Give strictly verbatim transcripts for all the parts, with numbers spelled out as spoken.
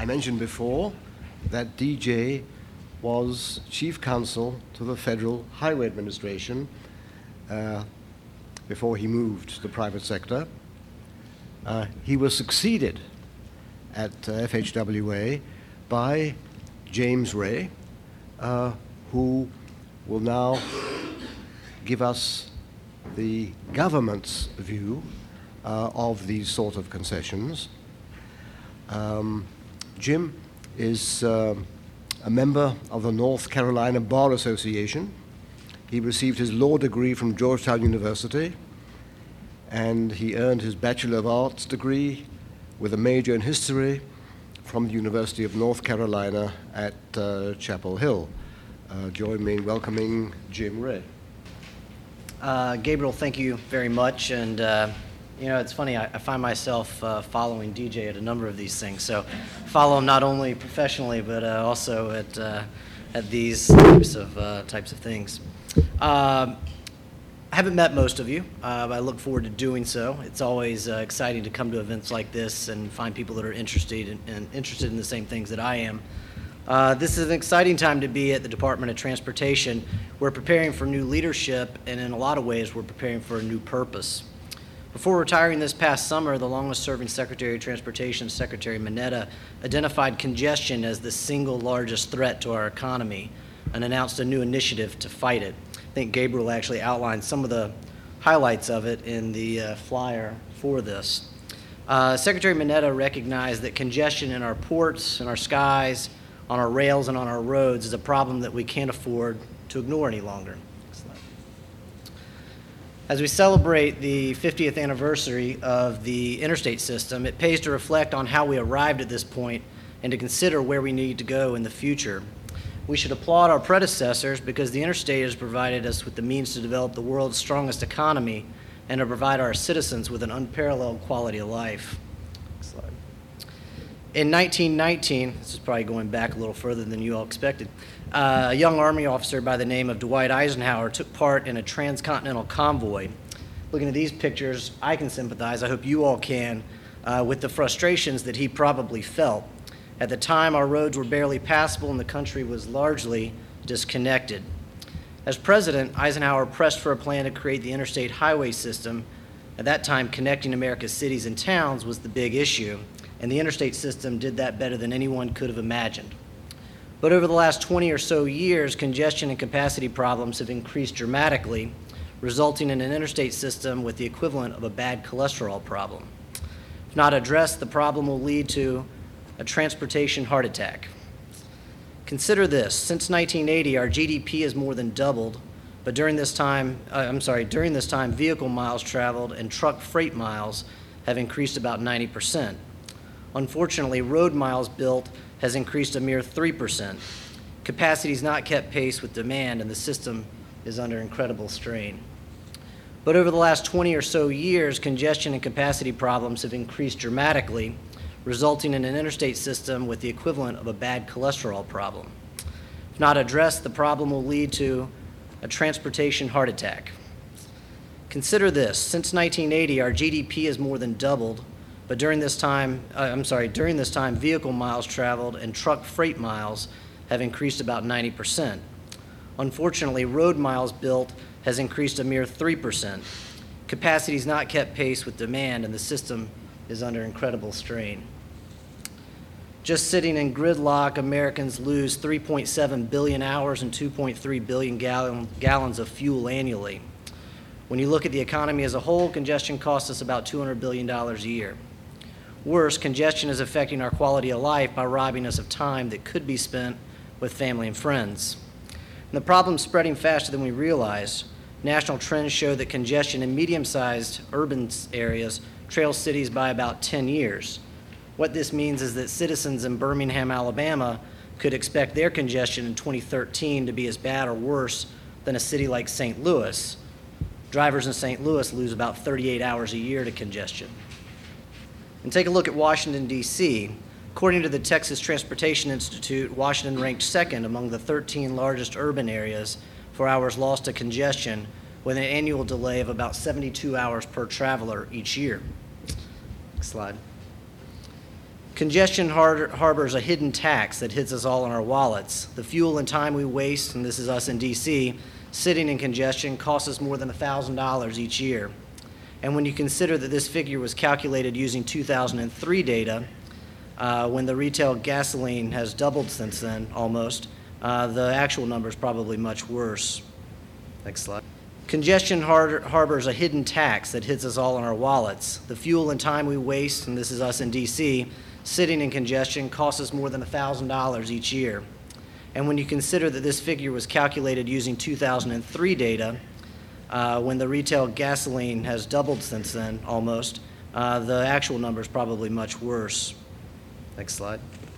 I mentioned before that D J was chief counsel to the Federal Highway Administration uh, before he moved to the private sector. Uh, he was succeeded at uh, F H W A by James Ray, uh, who will now give us the government's view uh, of these sort of concessions. Um, Jim is uh, a member of the North Carolina Bar Association. He received his law degree from Georgetown University, and he earned his Bachelor of Arts degree with a major in history from the University of North Carolina at uh, Chapel Hill. Uh, join me in welcoming Jim Ray. Uh, Gabriel, thank you very much. And uh, you know, it's funny, I, I find myself uh, following D J at a number of these things. So follow him not only professionally, but uh, also at uh, at these types of uh, types of things. Uh, I haven't met most of you, uh, but I look forward to doing so. It's always uh, exciting to come to events like this and find people that are interested in, and interested in the same things that I am. Uh, this is an exciting time to be at the Department of Transportation. We're preparing for new leadership, and in a lot of ways, we're preparing for a new purpose. Before retiring this past summer, the longest-serving Secretary of Transportation, Secretary Mineta, identified congestion as the single largest threat to our economy and announced a new initiative to fight it. I think Gabriel actually outlined some of the highlights of it in the uh, flyer for this. Uh, Secretary Mineta recognized that congestion in our ports, in our skies, on our rails, and on our roads is a problem that we can't afford to ignore any longer. As we celebrate the fiftieth anniversary of the interstate system, it pays to reflect on how we arrived at this point and to consider where we need to go in the future. We should applaud our predecessors because the interstate has provided us with the means to develop the world's strongest economy and to provide our citizens with an unparalleled quality of life. Next slide. In nineteen nineteen, this is probably going back a little further than you all expected, uh, a young Army officer by the name of Dwight Eisenhower took part in a transcontinental convoy. Looking at these pictures, I can sympathize, I hope you all can, uh, with the frustrations that he probably felt. At the time, our roads were barely passable and the country was largely disconnected. As president, Eisenhower pressed for a plan to create the interstate highway system. At that time, connecting America's cities and towns was the big issue, and the interstate system did that better than anyone could have imagined. But over the last twenty or so years, congestion and capacity problems have increased dramatically, resulting in an interstate system with the equivalent of a bad cholesterol problem. If not addressed, the problem will lead to a transportation heart attack. Consider this, since nineteen eighty, our G D P has more than doubled, but during this time, uh, I'm sorry, during this time, vehicle miles traveled and truck freight miles have increased about ninety percent. Unfortunately, road miles built has increased a mere three percent. Capacity has not kept pace with demand, and the system is under incredible strain. But over the last twenty or so years, congestion and capacity problems have increased dramatically, resulting in an interstate system with the equivalent of a bad cholesterol problem. If not addressed, the problem will lead to a transportation heart attack. Consider this, since nineteen eighty, our G D P has more than doubled, but during this time, uh, I'm sorry, during this time, vehicle miles traveled and truck freight miles have increased about ninety percent. Unfortunately, road miles built has increased a mere three percent. Capacity has not kept pace with demand, and the system is under incredible strain. Just sitting in gridlock, Americans lose three point seven billion hours and two point three billion gallon, gallons of fuel annually. When you look at the economy as a whole, congestion costs us about two hundred billion dollars a year. Worse, congestion is affecting our quality of life by robbing us of time that could be spent with family and friends. And the problem's spreading faster than we realize. National trends show that congestion in medium-sized urban areas trails cities by about ten years. What this means is that citizens in Birmingham, Alabama could expect their congestion in twenty thirteen to be as bad or worse than a city like Saint Louis. Drivers in Saint Louis lose about thirty-eight hours a year to congestion. And take a look at Washington, D C According to the Texas Transportation Institute, Washington ranked second among the thirteen largest urban areas for hours lost to congestion, with an annual delay of about seventy-two hours per traveler each year. Next slide. Congestion har- harbors a hidden tax that hits us all in our wallets. The fuel and time we waste, and this is us in D C, sitting in congestion costs us more than one thousand dollars each year. And when you consider that this figure was calculated using two thousand three data, uh, when the retail gasoline has doubled since then, almost, uh, the actual number is probably much worse. Next slide. Congestion har- harbors a hidden tax that hits us all in our wallets. The fuel and time we waste, and this is us in D C, sitting in congestion costs us more than one thousand dollars each year. And when you consider that this figure was calculated using two thousand three data, uh, when the retail gasoline has doubled since then, almost, uh, the actual number is probably much worse. Next slide.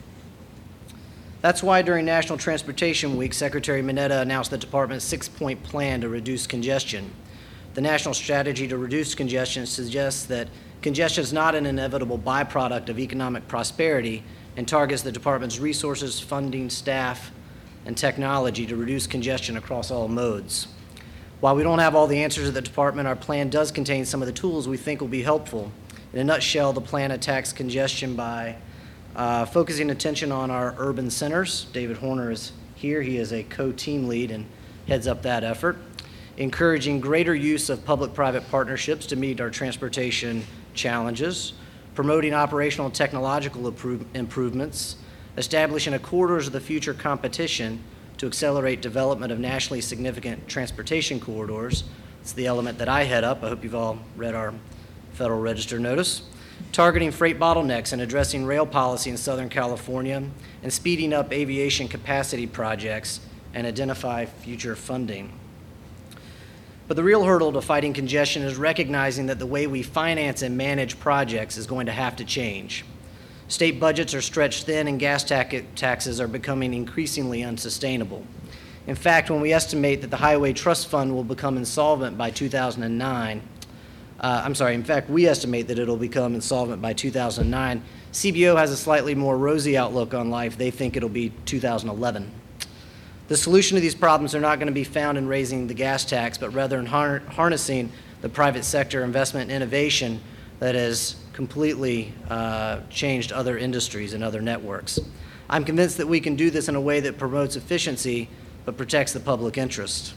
That's why during National Transportation Week, Secretary Mineta announced the department's six-point plan to reduce congestion. The national strategy to reduce congestion suggests that congestion is not an inevitable byproduct of economic prosperity and targets the department's resources, funding, staff, and technology to reduce congestion across all modes. While we don't have all the answers at the department, our plan does contain some of the tools we think will be helpful. In a nutshell, the plan attacks congestion by uh, focusing attention on our urban centers. David Horner is here. He is a co-team lead and heads up that effort. Encouraging greater use of public-private partnerships to meet our transportation challenges. Promoting operational and technological improve- improvements. Establishing a corridors of the future competition to accelerate development of nationally significant transportation corridors. It's the element that I head up. I hope you've all read our Federal Register notice. Targeting freight bottlenecks and addressing rail policy in Southern California, and speeding up aviation capacity projects and identify future funding. But the real hurdle to fighting congestion is recognizing that the way we finance and manage projects is going to have to change. State budgets are stretched thin and gas tax- taxes are becoming increasingly unsustainable. In fact, when we estimate that the Highway Trust Fund will become insolvent by two thousand nine, uh, I'm sorry, in fact, we estimate that it'll become insolvent by two thousand nine, C B O has a slightly more rosy outlook on life. They think it'll be two thousand eleven. The solution to these problems are not going to be found in raising the gas tax, but rather in har- harnessing the private sector investment and innovation that has completely uh, changed other industries and other networks. I'm convinced that we can do this in a way that promotes efficiency but protects the public interest.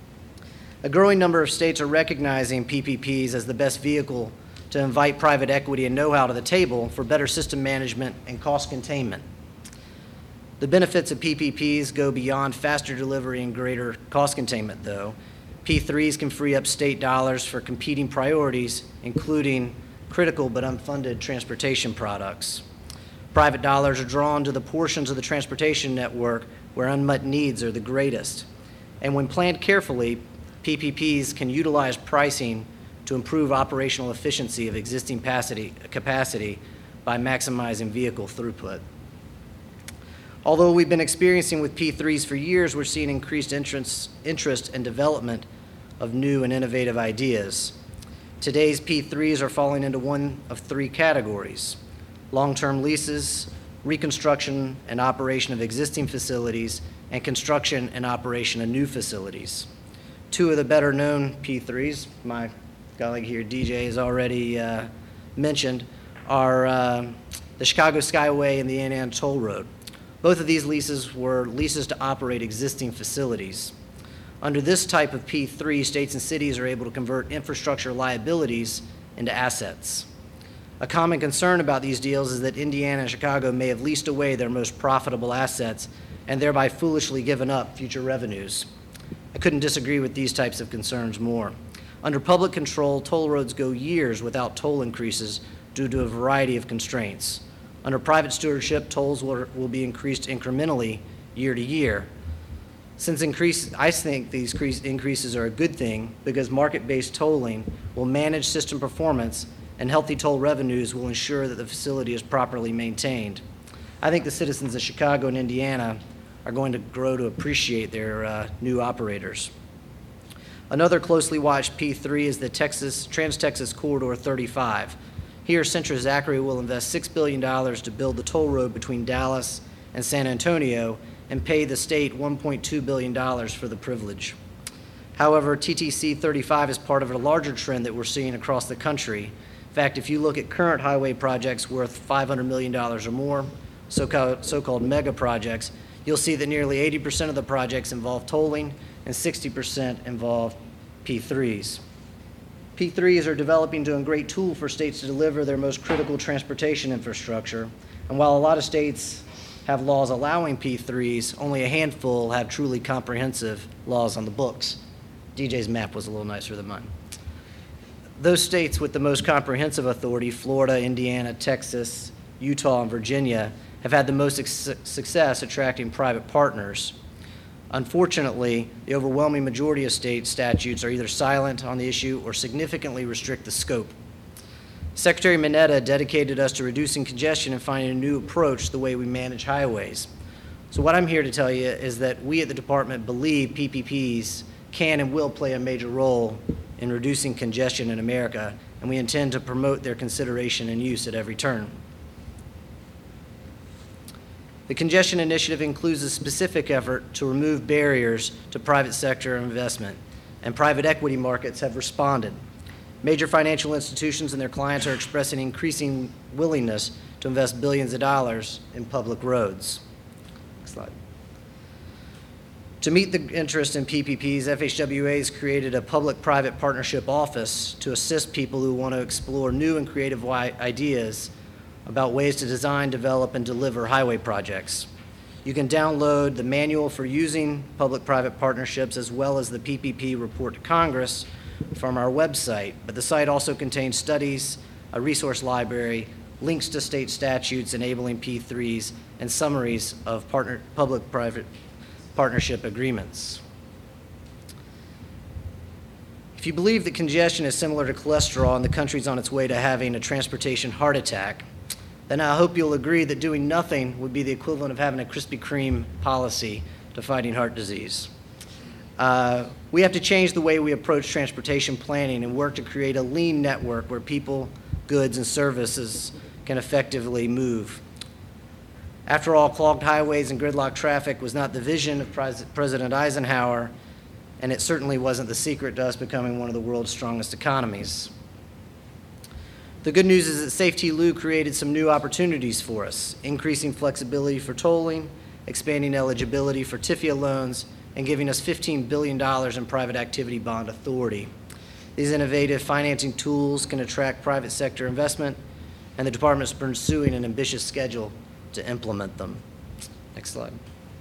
A growing number of states are recognizing P P Ps as the best vehicle to invite private equity and know-how to the table for better system management and cost containment. The benefits of P P Ps go beyond faster delivery and greater cost containment, though. P threes can free up state dollars for competing priorities, including critical but unfunded transportation products. Private dollars are drawn to the portions of the transportation network where unmet needs are the greatest. And when planned carefully, P P Ps can utilize pricing to improve operational efficiency of existing capacity, capacity by maximizing vehicle throughput. Although we've been experiencing with P threes for years, we're seeing increased interest, interest and development of new and innovative ideas. Today's P threes are falling into one of three categories: long-term leases, reconstruction and operation of existing facilities, and construction and operation of new facilities. Two of the better-known P threes, my colleague here, D J, has already uh, mentioned, are uh, the Chicago Skyway and the Ann Arbor Toll Road. Both of these leases were leases to operate existing facilities. Under this type of P three, states and cities are able to convert infrastructure liabilities into assets. A common concern about these deals is that Indiana and Chicago may have leased away their most profitable assets and thereby foolishly given up future revenues. I couldn't disagree with these types of concerns more. Under public control, toll roads go years without toll increases due to a variety of constraints. Under private stewardship, tolls will, will be increased incrementally year to year. Since increase, I think these increases are a good thing because market-based tolling will manage system performance and healthy toll revenues will ensure that the facility is properly maintained. I think the citizens of Chicago and Indiana are going to grow to appreciate their uh, new operators. Another closely watched P three is the Texas Trans-Texas Corridor thirty-five. Here, Centra Zachary will invest six billion dollars to build the toll road between Dallas and San Antonio and pay the state one point two billion dollars for the privilege. However, T T C thirty-five is part of a larger trend that we're seeing across the country. In fact, if you look at current highway projects worth five hundred million dollars or more, so-called, so-called mega projects, you'll see that nearly eighty percent of the projects involve tolling and sixty percent involve P threes. P threes are developing into a great tool for states to deliver their most critical transportation infrastructure. And while a lot of states have laws allowing P threes, only a handful have truly comprehensive laws on the books. D J's map was a little nicer than mine. Those states with the most comprehensive authority, Florida, Indiana, Texas, Utah, and Virginia, have had the most su- success attracting private partners. Unfortunately, the overwhelming majority of state statutes are either silent on the issue or significantly restrict the scope. Secretary Mineta dedicated us to reducing congestion and finding a new approach to the way we manage highways. So what I'm here to tell you is that we at the department believe P P Ps can and will play a major role in reducing congestion in America, and we intend to promote their consideration and use at every turn. The Congestion Initiative includes a specific effort to remove barriers to private sector investment, and private equity markets have responded. Major financial institutions and their clients are expressing increasing willingness to invest billions of dollars in public roads. Next slide. To meet the interest in P P Ps, F H W A has created a public-private partnership office to assist people who want to explore new and creative ideas about ways to design, develop, and deliver highway projects. You can download the manual for using public-private partnerships as well as the P P P report to Congress from our website, but the site also contains studies, a resource library, links to state statutes enabling P threes, and summaries of partner, public-private partnership agreements. If you believe that congestion is similar to cholesterol and the country's on its way to having a transportation heart attack, then I hope you'll agree that doing nothing would be the equivalent of having a Krispy Kreme policy to fighting heart disease. Uh, we have to change the way we approach transportation planning and work to create a lean network where people, goods, and services can effectively move. After all, clogged highways and gridlock traffic was not the vision of Pres- President Eisenhower, and it certainly wasn't the secret to us becoming one of the world's strongest economies. The good news is that SAFE-T-L U created some new opportunities for us, increasing flexibility for tolling, expanding eligibility for T I F I A loans, and giving us fifteen billion dollars in private activity bond authority. These innovative financing tools can attract private sector investment, and the department is pursuing an ambitious schedule to implement them. Next slide.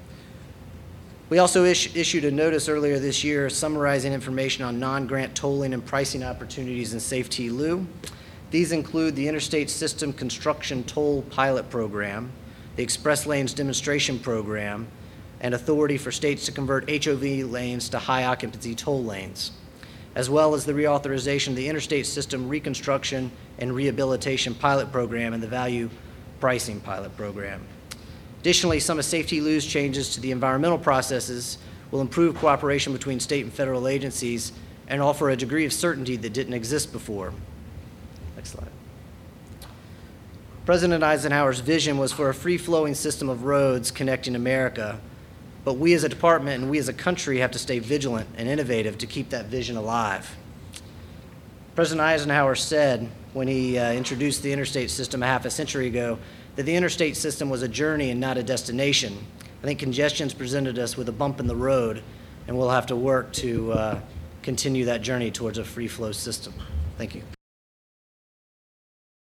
We also is- issued a notice earlier this year summarizing information on non-grant tolling and pricing opportunities in SAFE-T-L U. These include the Interstate System Construction Toll Pilot Program, the Express Lanes Demonstration Program, and authority for states to convert H O V lanes to high-occupancy toll lanes, as well as the reauthorization of the Interstate System Reconstruction and Rehabilitation Pilot Program and the Value Pricing Pilot Program. Additionally, some of SAFE-T-L U's changes to the environmental processes will improve cooperation between state and federal agencies and offer a degree of certainty that didn't exist before. Next slide. President Eisenhower's vision was for a free-flowing system of roads connecting America, but we as a department and we as a country have to stay vigilant and innovative to keep that vision alive. President Eisenhower said when he uh, introduced the interstate system a half a century ago that the interstate system was a journey and not a destination. I think congestion's presented us with a bump in the road, and we'll have to work to uh, continue that journey towards a free flow system. Thank you.